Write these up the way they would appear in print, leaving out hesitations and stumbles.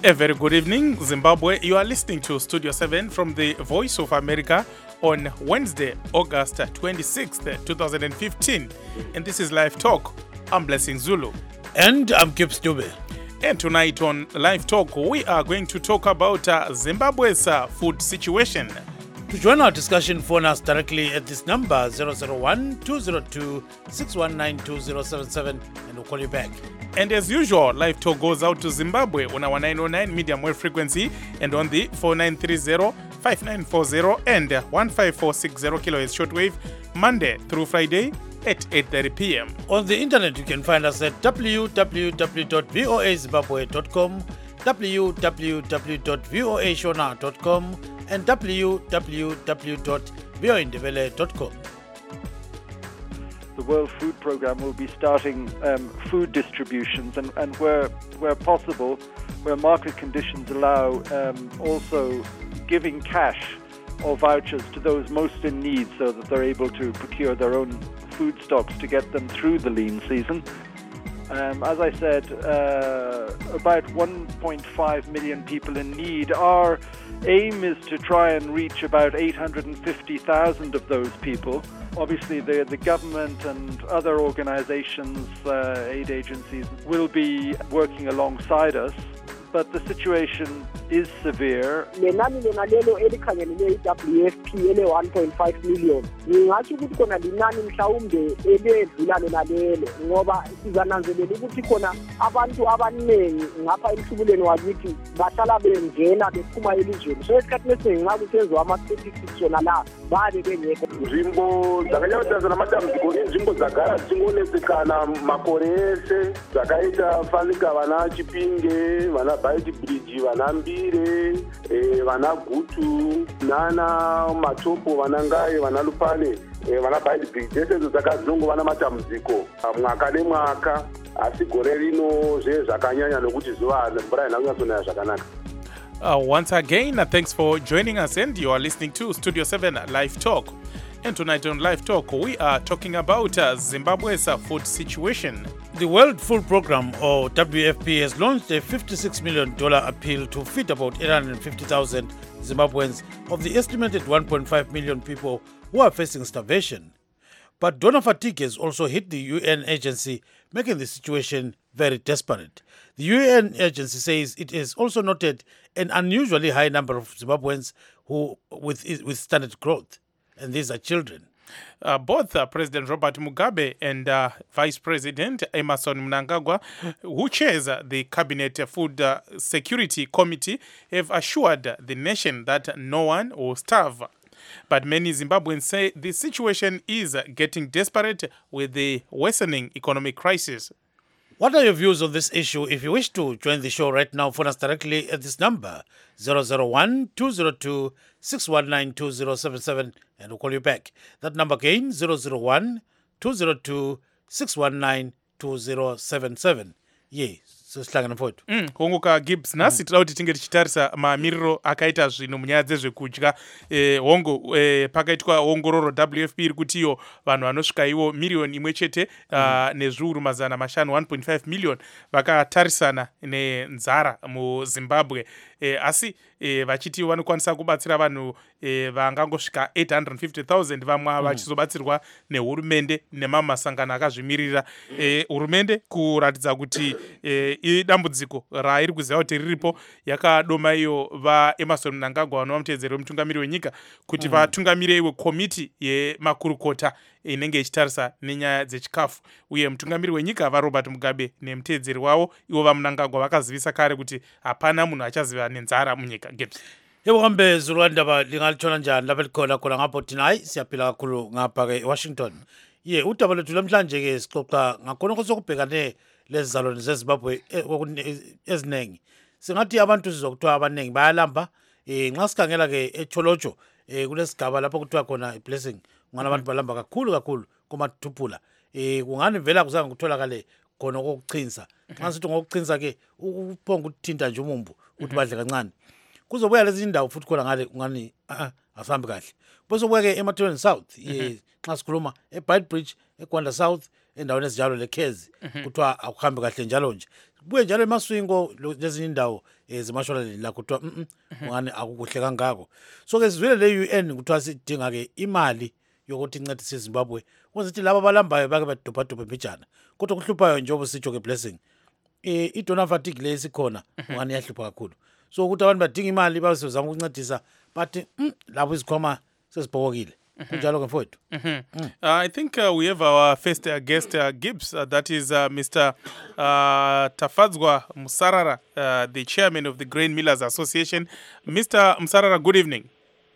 A very good evening, Zimbabwe. You are listening to Studio 7 from the Voice of America on Wednesday, August 26th, 2015. And this is Live Talk. I'm Blessing Zulu. And I'm Gibbs Dube. And tonight on Live Talk, we are going to talk about Zimbabwe's food situation. To join our discussion, phone us directly at this number 001-202-619-2077 and we'll call you back. And as usual, Live Talk goes out to Zimbabwe on our 909 medium wave frequency and on the 4930, 5940 and 15460 kilohertz shortwave, Monday through Friday at 8:30 p.m. On the internet, you can find us at www.voazimbabwe.com, www.voashona.com, and www.voindevele.com. The World Food Programme will be starting food distributions and where possible, where market conditions allow, also giving cash or vouchers to those most in need so that they're able to procure their own food stocks to get them through the lean season. As I said, about 1.5 million people in need. Our aim is to try and reach about 850,000 of those people. Obviously, the government and other organizations, aid agencies, will be working alongside us. But the situation is severe. Lenani lona lelo elikhangelele i-WFP ele 1.5 million. Ngingathi ukuthi khona linani mhlawumbe eledlula lona lelo ngoba sizananzelela ukuthi khona abantu abaningi ngapha emhlubuleni wakithi bahlala bengena bephuma elizweni. So esikhathini esiningi nxa kusenziwa ama-statistics wona la babe bengekho. Nzvimbo dzakanyaudzana namatambudziko inzvimbo dzagara dzichingonesekana makore ese dzakaita fanika vana Chipinge, vana Bite Bridge, vana Mbire, vana Gutu, nana Matopo, vana Ngai, vana Lupane, vana Bite Bridge. Dzese dzakadzongo vana matambudziko mwaka nemwaka, asi gore rino zvakanyanya nokuti zuva mvura inonyatsonaya zvakanaka. Once again, thanks for joining us, and you are listening to Studio 7 Live Talk. And tonight on Live Talk, we are talking about Zimbabwe's food situation. The World Food Programme, or WFP, has launched a $56 million appeal to feed about 850,000 Zimbabweans of the estimated 1.5 million people who are facing starvation. But donor fatigue has also hit the UN agency, making the situation very desperate. The UN agency says it has also noted an unusually high number of Zimbabweans who with standard growth, and these are children. Both President Robert Mugabe and Vice President Emmerson Mnangagwa, who chairs the Cabinet Food Security Committee, have assured the nation that no one will starve. But many Zimbabweans say the situation is getting desperate with the worsening economic crisis. What are your views on this issue? If you wish to join the show right now, phone us directly at this number, 001-202-619-2077, and we'll call you back. That number again, 001-202-619-2077. Yes. Hongoka Gibbs nasi tida kuti tinge tichitarisa mamiriro akaita zvinhu munyaya dzezvekudya. Hongo pakaitwa ongororo WFP iri kuti iyo vanhu vanosvika ivo miliyoni imwe chete nezviuru mazana mashanu 1.5 million vakatarisana nenzara muZimbabwe. Asi vachiti vanokwanisa kubatsira vanhu vangangosvika 850,000 vamwe vachizobatsirwa nehurumende nemamasangano akazvimirira. Hurumende kuratidza kuti idambudziko rairi kuziva kuti riripo yakadoma iyo vaEmmerson Mnangagwa vanova mutedzeri wemutungamiri wenyika kuti vatungamire iwe komiti yemakurukota inenge ichitarisa nenyaya dzechikafu, uye mutungamiri wenyika vaRobert Mugabe nemutedzeri wavo ivo vaMnangagwa vakazivisa kare kuti hapana munhu achaziva nenzara munyika. Gibbs. Yebo hambe Zulwandaba lingalithola njani lapha likhona khona ngapho thina hayi siyaphila kakhulu ngapha ke Washington. Udaba lethu namhlanje ke sixoxa ngakhona kusokubhekane lezizalwane zeZimbabwe eziningi. Singathi abantu sizokuthiwa abaningi bayalamba nxa sikhangela ke eCholocho kulesigaba lapho kuthiwa khona iBlessing ngana abantu balamba kakhulu kumathuphula. Kungani vela kuzange kutholakale khona okuchinsa. Nxa sithi ngokuchinsa ke uphonga ukuthinta nje umumbu uthi badle kancane. Kuzobuya lezi indawo futhi khona ngale ngani asambi kahle. Bese kubuya ke eMathweni South nxa sikhuluma eBite Bridge eGwanda South endaweni ezinjalo leKhezi kuthiwa akuhambi kahle njalo nje. Kubuye njalo eMaswingo lezi indawo zimashola la kuthiwa ngani akukuhle kangako. So ke sizwile le UN kuthiwa sidinga ke imali yokuthi incedise iZimbabwe ukuze ukuthi laba abalambayo bake badobhadobhe mbijana. Kodwa kuhluphayo njengoba sitsho ke Blessing i-donor fatigue le esikhona ngani yahlupha kakhulu. So ukuthi abantu badinga imali bazozama ukuncedisa bathi labo izikhwama sezibhokile. I think we have our first guest, Gibbs. That is Mr. Tafadzwa Musarara, the chairman of the Grain Millers Association. Mr. Musarara, good evening.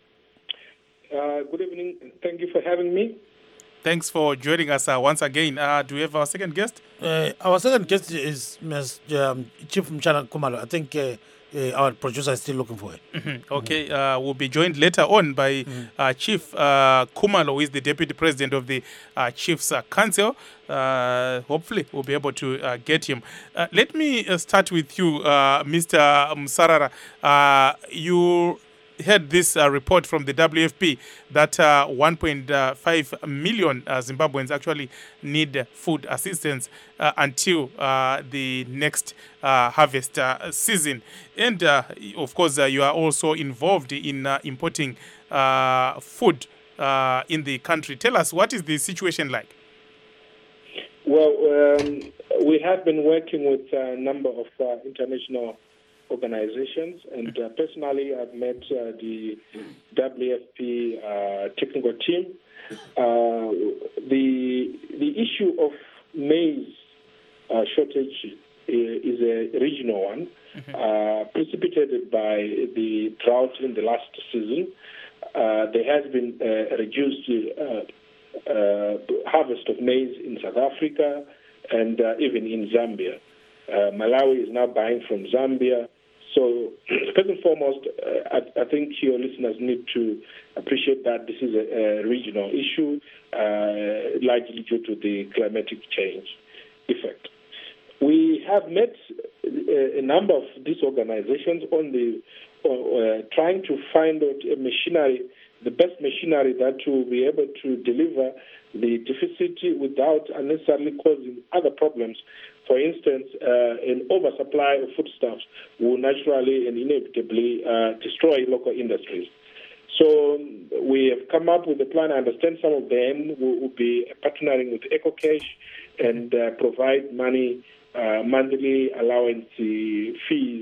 Good evening. Thank you for having me. Thanks for joining us once again. Do we have our second guest? Our second guest is Chief Mchana Khumalo. I think our producer is still looking for it. Okay, we'll be joined later on by Chief Khumalo, who is the Deputy President of the Chiefs Council. Hopefully, we'll be able to get him. Let me start with you, Mr. Musarara. You heard this report from the WFP that 1.5 million Zimbabweans actually need food assistance until the next harvest season. And of course, you are also involved in importing food in the country. Tell us, what is the situation like? Well, we have been working with a number of international organizations, and personally I've met the WFP technical team. The issue of maize shortage is a regional one, precipitated by the drought in the last season. There has been a reduced harvest of maize in South Africa and even in Zambia. Malawi is now buying from Zambia. So, first and foremost, I think your listeners need to appreciate that this is a regional issue, largely due to the climatic change effect. We have met a number of these organizations on the trying to find out a machinery, the best machinery that will be able to deliver the deficit without unnecessarily causing other problems. For instance, an oversupply of foodstuffs will naturally and inevitably destroy local industries. So we have come up with a plan. I understand some of them will be partnering with EcoCash and provide money, monthly allowance fees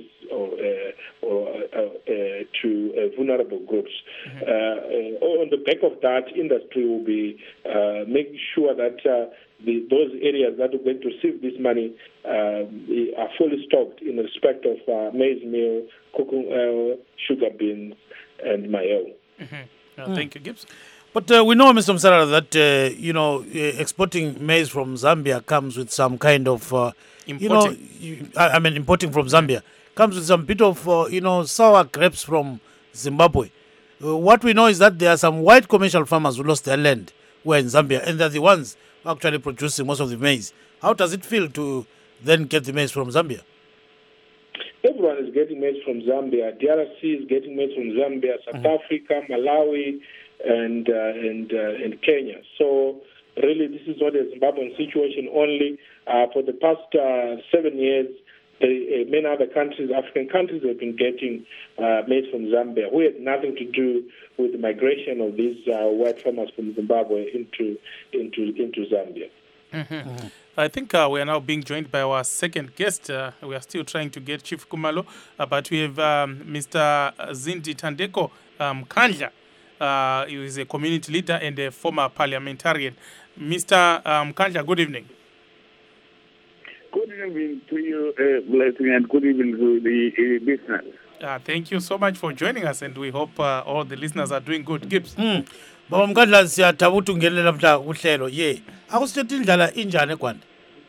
to vulnerable groups. On the back of that, industry will be making sure that those areas that are going to receive this money are fully stocked in respect of maize meal, cooking oil, sugar beans, and mayo. Thank you, Gibbs. But we know, Mr. Musarara, that exporting maize from Zambia comes with some kind of importing from Zambia comes with some bit of sour grapes from Zimbabwe. What we know is that there are some white commercial farmers who lost their land who are in Zambia, and they're the ones who are actually producing most of the maize. How does it feel to then get the maize from Zambia? Everyone is getting maize from Zambia. DRC is getting maize from Zambia, South Africa, Malawi, and Kenya. So really, this is not a Zimbabwean situation only. For the past 7 years, many other countries, African countries, have been getting maize from Zambia. We had nothing to do with the migration of these white farmers from Zimbabwe into Zambia. I think we are now being joined by our second guest. We are still trying to get Chief Khumalo, but we have Mr. Zindi Thandeko Mkandla. He is a community leader and a former parliamentarian. Mr. Mkandla, good evening. Good evening to you, Blessing, and good evening to the listeners. Thank you so much for joining us, and we hope all the listeners are doing good. Gibbs. Baba Mkandla, siyathabuta ungenelela mhla uhlelo ye. Akusithethe indlela injani eGwanda?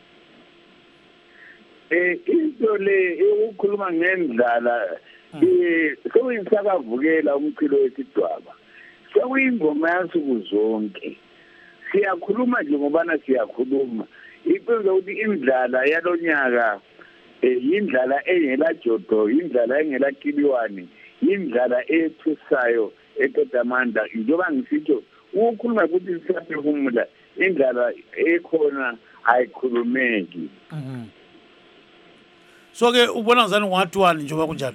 Into le ukukhuluma ngendlala sokuyisakavukela umchilo wesidwaba. Sokuyingoma yansuku zonke. Siyakhuluma nje ngobana siyakhuluma. Iqiniso ukuthi indlala yalonyaka indlala engela jodo, indlala engela kiliwani, indlala ethusayo eqedamandla. Njengoba ngisitsho ukukhuluma ukuthi siyaphefumula indlala ekhona ayikhulumeki. So ke ubona ngizani ungathiwani njengoba kunjalo?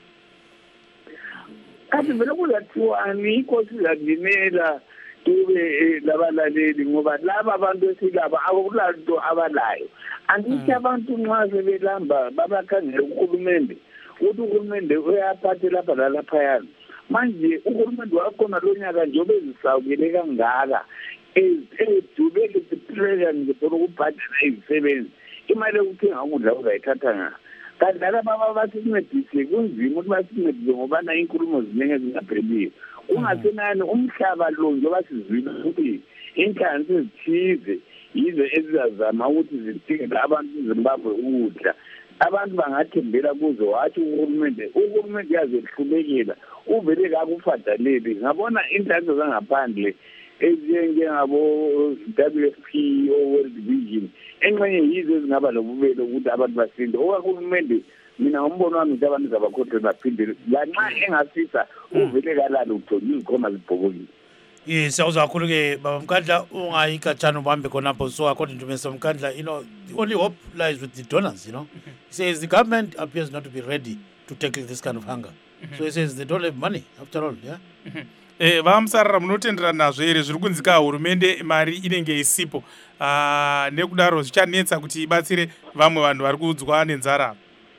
Kanti vele kuzathiwani inkosi izakudinela kube labalaleli ngoba laba abantu esilaba akulanto abalayo. Angithi abantu nxa sebelamba babakhangela uHulumende ukuthi uHulumende uyaphathe lapha lalaphayana. Manje uHulumende wakhona lo nyaka njengoba ezisawukele kangaka edubele siphileka ngizofuna ukubhadala izisebenzi imali yokuthenga ukudla uzayithatha nga kanti laba basincedise kunzima ukuthi basincedise ngoba na inkulumo ziningi ezingapheliyo ungasenani umhlaba lo njengoba sizwile ukuthi inhlanzi ezithize yizo ezizazama ukuthi zithengele abantu eZimbabwe ukudla abantu bangathembela kuzo wathi uHulumende yazehlulekela uvele kakufadaleli ngabona inhlanzi zangaphandle ezinjengabo WFP o World Vision engxenye yizo ezingaba lobubele ukuthi abantu basinde owaHulumende mina ngombono wami ukuthi abantu zabakhohle baphinde lanxa engasisa uvele kalala uthonye izikhoma zibhokokile. Siyawuzwa kakhulu ke Baba Mkandla ungayikatshana ubambe khonapho. So according to Mr. Mkandla, the only hope lies with the donors, He says the government appears not to be ready to tackle this kind of hunger. So he says they don't have money after all, yeah? Vamusarara munotenderana nazvo here zviri kunzika hurumende mari inenge isipo nekudaro zvichanetsa kuti ibatsire vamwe vanhu vari kudzwa nenzara.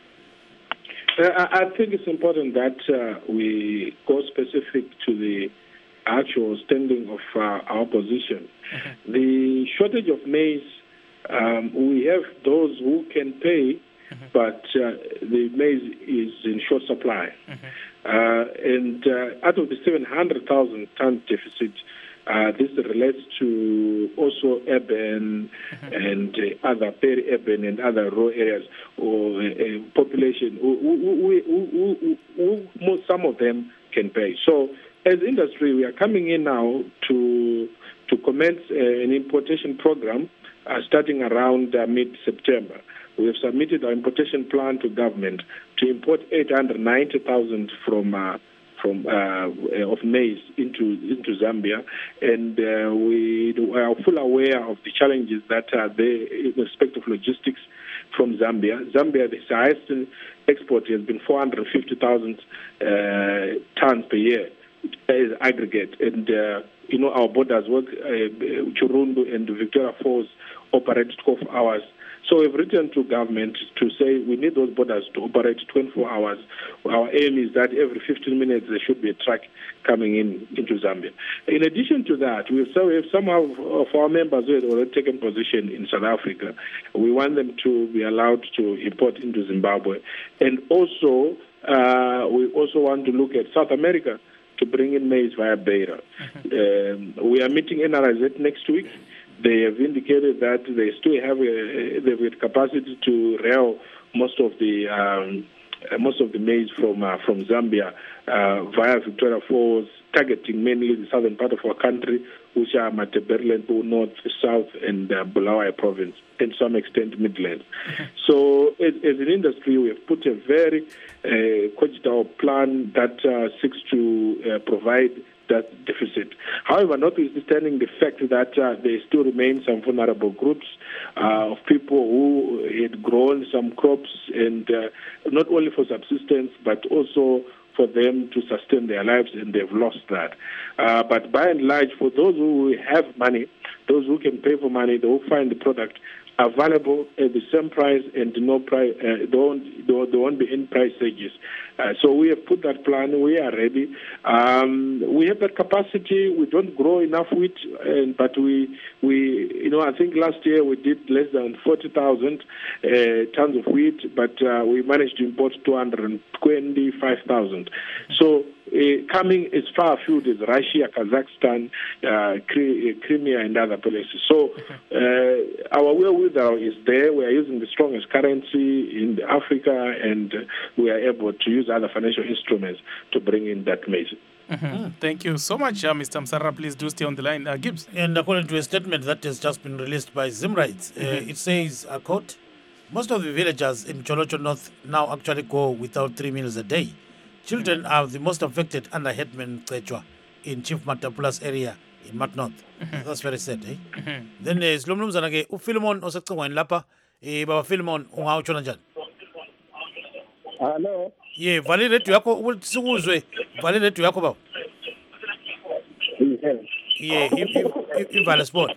I think it's important that we go specific to the actual standing of our position. The shortage of maize, we have those who can pay, but the maize is in short supply. And out of the 700,000 ton deficit, this relates to also urban and other peri-urban and other rural areas or population who some of them can pay. So as industry, we are coming in now to commence an importation program starting around mid-September. We have submitted our importation plan to government to import 890,000 of maize into Zambia, and we are fully aware of the challenges that are there in respect of logistics from Zambia. Zambia, the highest export has been 450,000 tons per year as aggregate, and our borders work. Chirundu and Victoria Falls operate 12 hours. So we've written to government to say we need those borders to operate 24 hours. Our aim is that every 15 minutes there should be a truck coming into Zambia. In addition to that, we have some of our members who have already taken position in South Africa. We want them to be allowed to import into Zimbabwe. And also, we also want to look at South America to bring in maize via Beira. We are meeting NRZ next week. They have indicated that they still have the capacity to rail most of the maize from Zambia via Victoria Falls, targeting mainly the southern part of our country, which are Matabeleland, North, South, and Bulawayo province, and to some extent Midlands. So as an industry, we have put a very cogitable plan that seeks to provide that deficit. However, notwithstanding the fact that there still remain some vulnerable groups of people who had grown some crops, and not only for subsistence, but also for them to sustain their lives, and they've lost that. But by and large, for those who have money, those who can pay for money, they will find the product available at the same price, and no price. There won't be any price surges. So we have put that plan. We are ready. We have that capacity. We don't grow enough wheat, but we I think last year we did less than 40,000 tons of wheat, but we managed to import 225,000. So coming as far afield as Russia, Kazakhstan, Crimea, and other places. So our wherewithal is there. We are using the strongest currency in Africa, and we are able to use other financial instruments to bring in that maize. Thank you so much, Mr. Msarara. Please do stay on the line. Gibbs. And according to a statement that has just been released by Zimrights, it says, I quote, most of the villagers in Cholocho North now actually go without 3 meals a day. Children are the most affected under Hetman Qechwa in Chief Matapula's area in Mat North. That's very sad, eh? Then Slomnum Zanage, Philemon Osakawin Lapa, Baba Philemon, Ungao Chonanjan. Hello. Ye vale radio yakho ukuthi sikuzwe. Vale radio yakho baba. Yes. Ye ivale sport.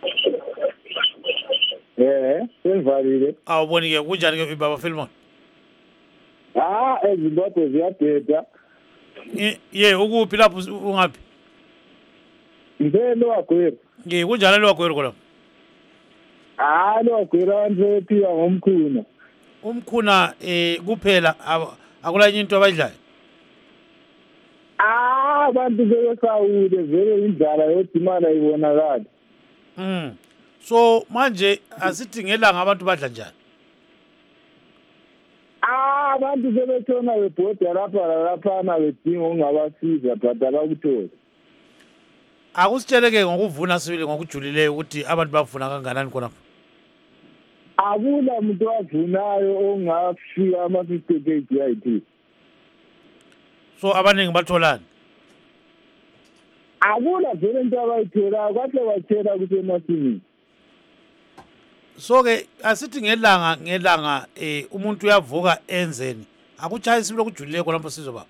Senvalile. Awuboni ke kunjani ke baba Philemon? Ezimbabwe ziyadeda. Ye ukuphi lapho ungaphi? Ngelo wagwera. Ye kunjani lo wagwera khona? Lo wagwera abantu ephila ngomkhuna. Umkhuna kuphela akula into abayidlayo. Abantu sebesawude vele indlala yodimana ibonakala. So manje asithi ngelanga abantu badla njani? Abantu sebetshona bebhoda laphana bedinga ongabasiza but abakutholi. Akusitsheleke ngokuvuna sibili ngokujulileyo ukuthi abantu bavuna kanganani khonapho. Akula muntu owavunayo ongafika ama-50 kg. So abaningi batholani? Akula vele into abayitholayo kahle batshela ukuthi emasimini. So ke asithi ngelanga umuntu uyavuka enzeni akuchayisi bilo kujulile khonapho sizobaba.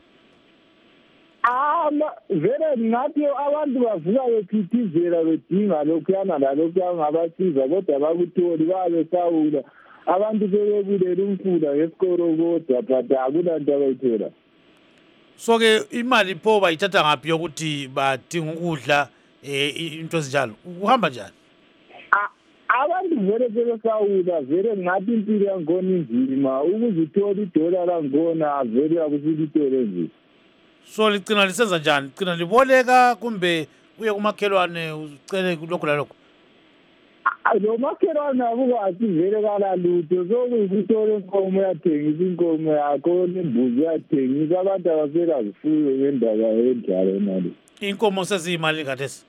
Vele ngathi abantu bavuka bephithizela bedinga lokhuyana lalokhu ngabasiza kodwa bakutholi babesawula abantu bebebulela umfula ngesikoro kodwa but akula nto abayithola. So ke imali pho bayithatha ngaphi yokuthi badinga ukudla into ezinjalo uhamba njani? Abantu vele sebesawula vele ngathi impilo yangona inzima ukuze uthole idola langona vele akusitole nje. So ligcina lisenza njani? Ligcina liboleka kumbe uye kumakhelwane ucele lokho lalokho? Lo makhelwane akukathi vele kalalutho sokuyikuthole inkomo yathengisa inkomo yakho nembuzi yathengisa abantu abasela zifuyo ngendaba enjalo nalo. Inkomo seziyimali kathesi.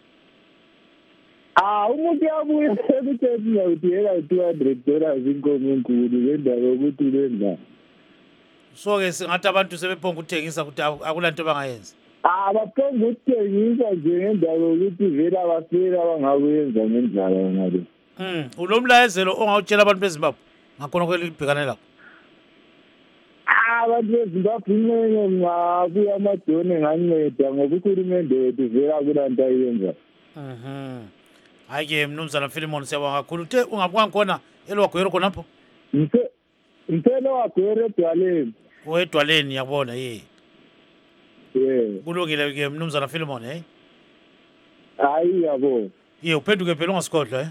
Umuntu yabuye ekutheni uyawudiyela $200 inkomo enkulu ngendaba yokuthi lendla. So ke singathi abantu sebephonga ukuthengisa ukuthi akulanto bangayenza. Baphonga ukuthengisa nje ngendaba yokuthi vele abasela abangakuyenza ngendlela ngalo. Ulomlayezelo ongawutshela abantu beZimbabwe ngakhona kwelibhekane lakho. Abantu beZimbabwe incenye ngabuya amadone nganceda ngoba uhulumende wethu vele akulanto ayenza. Hayi ke mnumzana Philemon siyabonga kakhulu. Uthe ungabuka khona elwagwero khonapho? Mthelo wagwero edwaleni. Edwaleni yabona ye. Kulungile ke mnumzana Philemon Hayi yabo. Ye uphenduke phela ungasikhodla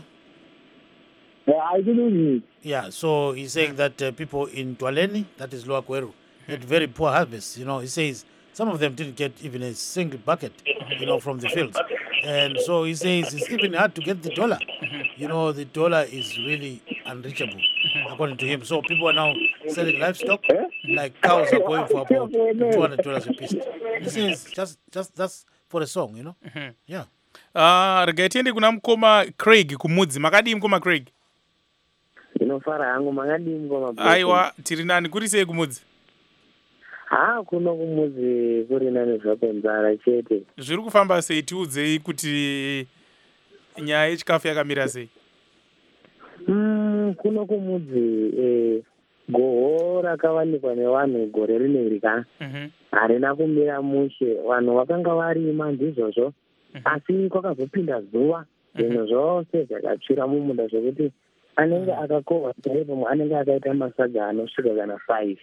Yeah, so he's saying that people in Dwaleni, that is Lower Gweru, had very poor harvests. You know, he says some of them didn't get even a single bucket, you know, from the fields. And so he says it's even hard to get the dollar. You know, the dollar is really unreachable, according to him. So people are now selling livestock, like cows are going for about $200 a piece. This is just that's for a song, you know? Yeah. Regatiende kuna mkoma Craig kumudzi. Makadi mkoma Craig? Inofara yangu makadi mkoma. Aiwa, tiri nani kuri sei kumudzi? Kuno kumudzi kuri nani zvakenzara chete. Zviri kufamba sei tiudzei kuti nyaya yechikafu yakamira sei? Kuno kumudzi goho rakawanikwa nevanhu gore rineri ka. Harina kumira mushe, vanhu vakanga varima ndizvozvo. Asi kwakazopinda zuva, zvinhu zvose zvakapfira mumunda zvokuti anenge akakohwa chaipo anenge akaita masaga anosvika kana 5.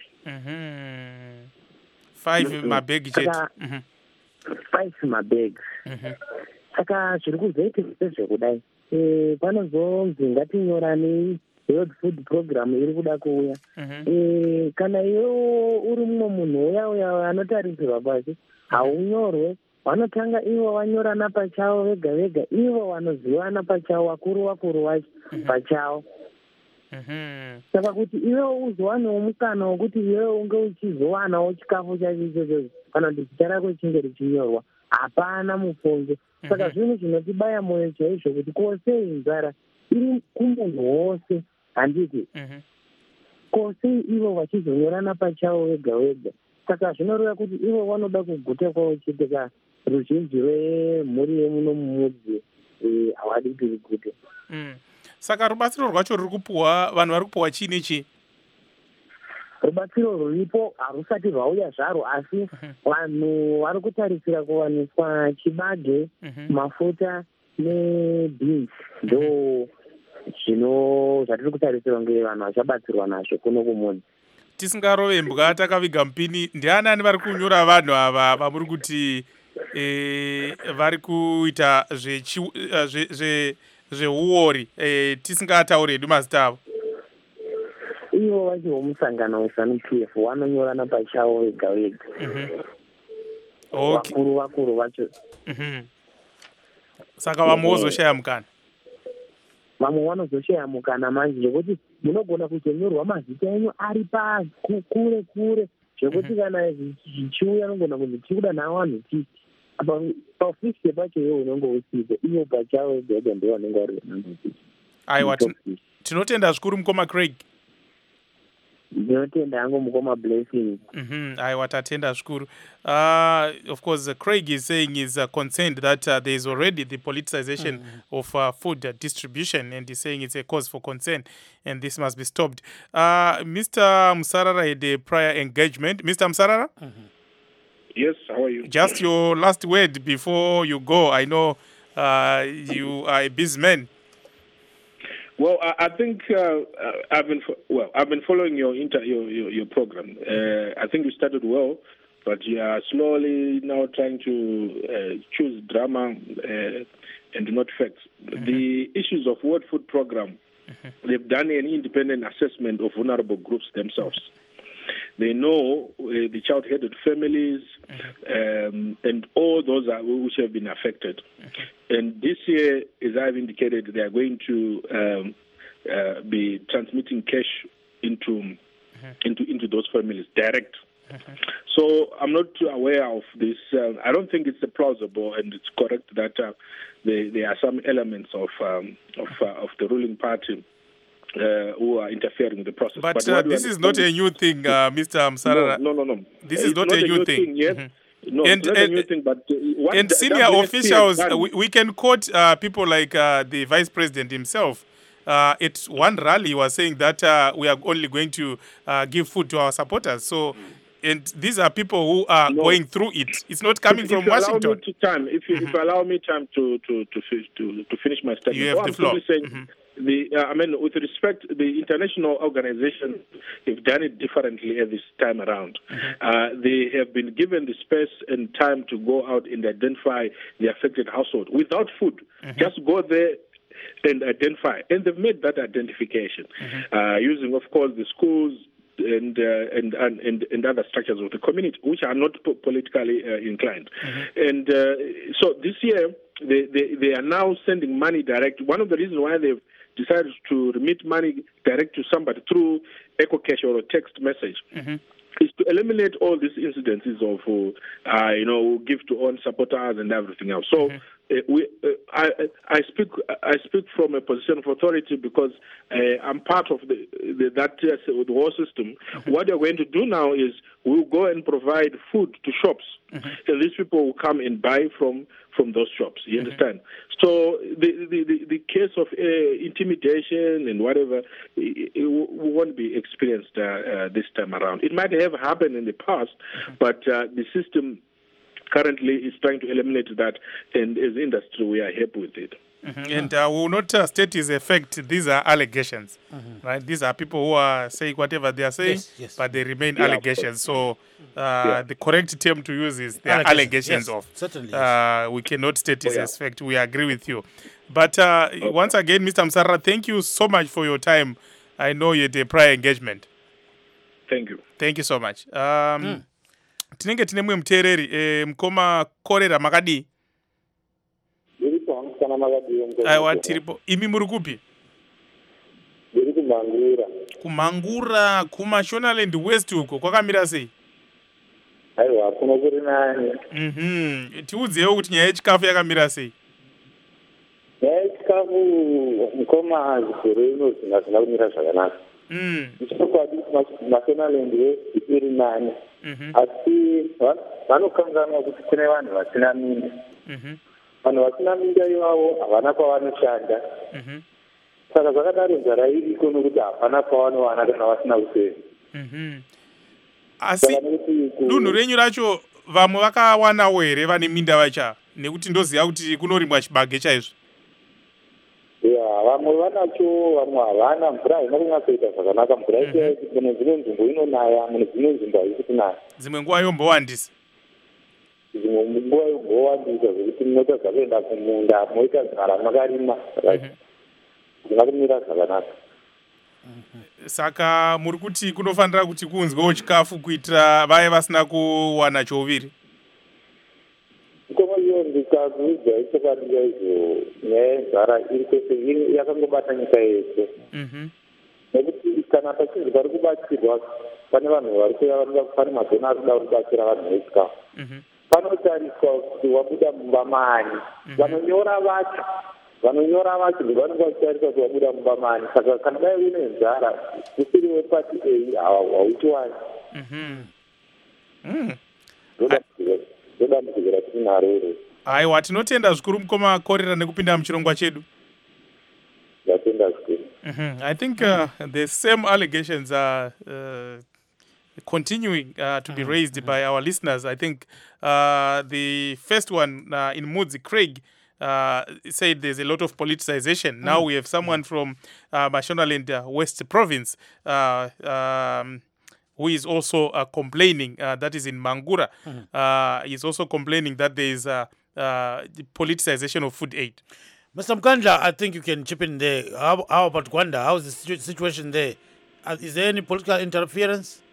5 mabhegi chete. 5 mabhegi. Saka zviri kuzoitika zvekudai. Panozonzi ngatinyoranei World Food Program iri kuda kuuya. Kana iwewo uri mumwe munhu uya anotarisirwa pasi, haunyorwe. Vanotanga ivo vanyorana pachavo vega vega, ivo vanozivana pachavo, vakuru wacho pachavo. Saka kuti iwewo uzowanewo mukana wekuti iwewo unge uchizowanawo chikafu chacho ichocho kana kuti zita rako chinge richinyorwa, hapana mufonzo. Saka zvinhu zvinotibaya mwoyo chaizvo kuti kosei nzara iri kumunhu wose, handiti kosei ivo vachizonyorana pachavo vega vega. Saka zvinoreva kuti ivo vanoda kuguta kwavo chete ka ruzhinji rwemhuri yemuno mumudzi havadi kuti rigute. Saka rubatsiro rwacho ruri kupuhwa vanhu vari kupuhwa chii nechi? rubatsiro ruripo harusati rwauya zvaro, asi vanhu vari kutarisira kuwaniswa chibage, mafuta nebeans. Ndo zvatiri kutarisira kunge vanhu vachabatsirwa nazvo kuno kumudzi. Tisingarove mbwa takaviga mupini, ndianani vari kunyora vanhu ava vamuri kuti vari kuita zveuori, tisingatauri hedu mazita avo? Ivo vacho vomusangano weZANU-PF vanonyorana pachavo vega vega. Vakuru vacho. Saka vamwe vozoshaya mukana. Vamwe vanozoshaya mukana manje zvekuti munogona kuzonyorwa mazita enyu ari kure kure zvekuti kana zvichiuya anogona kunzi tikuda nawo vanhu titi paofisi pacho iwo unenge usipo, ivo pachavo vega ndivo vanenge vari vanhu. Aiwa, tinotenda zvikuru mukoma Craig. Ndinotenda hangu mukoma Blessing. Aiwa, tatenda zvikuru. Of course, Craig is saying he's concerned that there is already the politicization of food distribution, and he's saying it's a cause for concern, and this must be stopped. Mr. Msarara had a prior engagement. Mr. Msarara? Yes, how are you? Just your last word before you go. I know you are a busy man. Well, I think I've been following your program. I think you started well, but you are slowly now trying to choose drama and not facts. The issues of World Food Program, they've done an independent assessment of vulnerable groups themselves. They know the child-headed families and all those which have been affected. And this year, as I've indicated, they are going to be transmitting cash into those families direct. So I'm not too aware of this. I don't think it's plausible, and it's correct that there are some elements of the ruling party who are interfering in the process. But this is not a new thing, Mr. Msarara. No. This is not a new thing. Yes. No, it's not a new thing, but and senior officials, we can quote people like the vice president himself. At one rally, he was saying that we are only going to give food to our supporters. So, and these are people who are going through it. It's not coming from Washington. If you allow me time to finish my statement, you have the floor. With respect, the international organizations have done it differently at this time around. They have been given the space and time to go out and identify the affected household without food. Just go there and identify, and they've made that identification using, of course, the schools and other structures of the community, which are not politically inclined. And so this year, they are now sending money direct. One of the reasons why they've decided to remit money direct to somebody through EcoCash or a text message is to eliminate all these incidences of, give to own supporters and everything else. So I speak from a position of authority because I'm part of the whole system. What they're going to do now is we'll go and provide food to shops, and these people will come and buy from those shops. You understand? So the case of intimidation and whatever won't be experienced this time around. It might have happened in the past, but the system currently is trying to eliminate that, and as industry we are happy with it. And we will not state his effect. These are allegations, right? These are people who are saying whatever they are saying, but they remain allegations. So the correct term to use is the allegations of. Certainly, we cannot state his effect. We agree with you. But once again, Mr. Msarara, thank you so much for your time. I know you had a prior engagement. Thank you. Thank you so much. Tinenge tine mwe muteereri mukoma korera makadi. Aiwa tiripo. Imi muri kupi? Ndiri kumhangura. Kumhangura kuMashonaland West uko kwakamira sei? Aiwa kuno kuri nani. Tiudzewo kuti nyaya yechikafu yakamira sei? Nyaya yechikafu mukoma zvikoro ino zvisina kumira zvakanaka. Ndichokwadi Mashonaland West iri nani. Asi vanokanganwa kuti kune vanhu vasina minda. Vanhu vasina minda ivavo havana kwavanoshanda. Saka zvakadaro nzara iriko nokuti hapana kwavanowana kana vasina upenyu. asi dunhu renyu racho vamwe vakawanawo here vane minda vacha nekuti ndoziva kuti kunorimwa chibage chaizvo? Vamwe vanacho, vamwe havana. Mvura haina kunyatsoita zvakanaka. Mvura yacho mune dzimwe nzvimbo inonaya, mune dzimwe nzvimbo haisi kunaya. Dzimwe nguva yombowandisa. Dzimwe nguva yombowandisa zvekuti munotadza kuenda kumunda moita dzara makarima zvina kumira zvakanaka. Saka muri kuti kunofanira kuti kunzwewo chikafu kuitira vaya vasina kuwana choviri? Koma iyo ndikakuudza ichokwadi yaizvo nyaya yenzara iri kwese yakangobata nyika yese. Nekuti kana pachinzi pari kubatsirwa pane vanhu vari kuya pane mazona ari kuda kubatsira vanhu vechikafu. Panotariswa kuti wabuda mumba mani. Vanonyora vacho vanenge vachitariswa kuti wabuda mumba mani. Saka kana dai une nzara usiri wepati A hauchiwani. Ndodambudziko ratinaro iro. Aiwa, tinotenda zvikuru mukoma korera nekupinda muchirongwa chedu. Ndatenda zvikuru. I think the same allegations are continuing to be raised by our listeners. I think the first one in Mudzi, Craig, said there's a lot of politicization. Now we have someone from Mashonaland West Province who is also complaining, that is in Mangura. He's also complaining that there is politicization of food aid. Mr. Mkandla, I think you can chip in there. How about Gwanda? How is the situation there? Is there any political interference?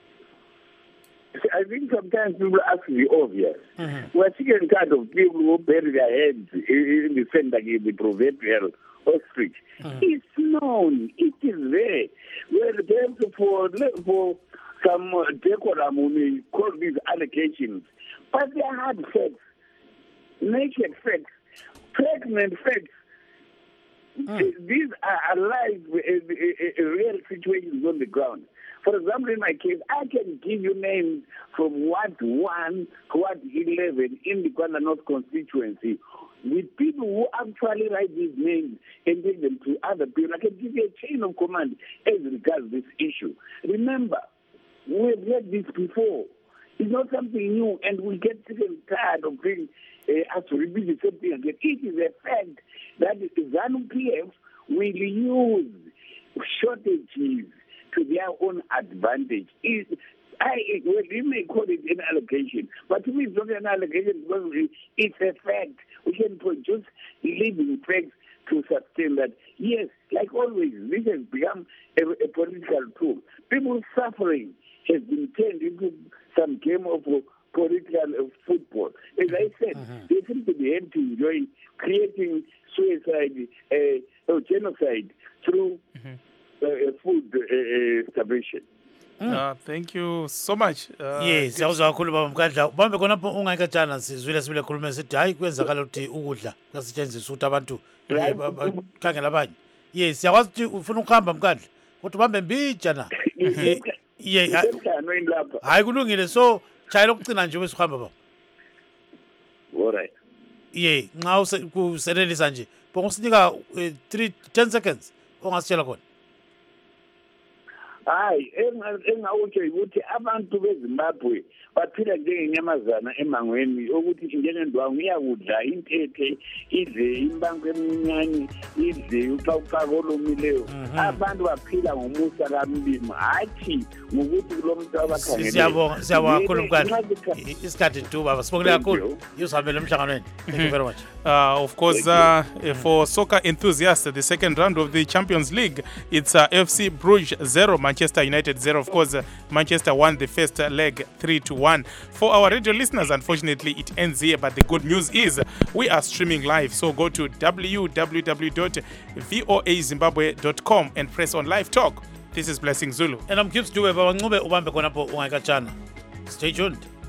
I think sometimes people ask the obvious. We're seeing kind of people who bury their heads in the center of the proverbial ostrich. It's known. It is there. Well, for some decorum, we may call these allegations. But they are hard facts, naked facts, pregnant facts. These are alive, real situations on the ground. For example, in my case, I can give you names from Ward 1 to Ward 11 in the Gwanda North constituency with people who actually write these names and take them to other people. I can give you a chain of command as regards this issue. Remember, we've heard this before. It's not something new, and we get sick and tired of being asked to repeat the same thing again. It is a fact that ZANU-PF will use shortages to their own advantage. Well, you may call it an allocation, but to me it's not an allocation because it's a fact. We can produce living facts to sustain that. Yes, like always, this has become a political tool. People's suffering has been turned into some game of political football. As I said, they seem to be able to enjoy creating suicide or genocide through food starvation. Thank you so much. Yes, siyawuzwa kakhulu baba Mkandla. Ubambe khonapho ungayikatshana sizwile sibile khuluma sithi hayi kwenzakala ukuthi ukudla kusetshenziswa ukuthi abantu khangela abanye. Yes, siyakwazi ukuthi ufuna ukuhamba Mkandla. Kodwa ubambe mbijana. Hayi kulungile, so chayela ukucina nje bese uhamba baba. Alright. Nxa kuselelisa nje bongusinika 10 seconds ongasitshela khona. Hayi, engawutsho ukuthi abantu beZimbabwe baphila njengenyamazana emangweni ukuthi njengendwangu iyakudla intethe, idle imbango emincane, idle uxawuxako olomileyo. Abantu baphila ngomusa kamlimo, hathi ngokuthi kulomuntu abakhangele. Siyabonga kakhulu Mkandla. Isikhathi tu baba, sibongile kakhulu. Yosihambele emhlanganweni. Thank you very much. Of course, for soccer enthusiasts, the second round of the Champions League, it's FC Bruges 0, Manchester United 0. Of course, Manchester won the first leg 3-1. For our radio listeners, unfortunately, it ends here. But the good news is we are streaming live. So go to www.voazimbabwe.com and press on live talk. This is Blessing Zulu. And I'm Gibbs Dube, Baba Ncube, ubambe khonapho ungayikatshana. Stay tuned.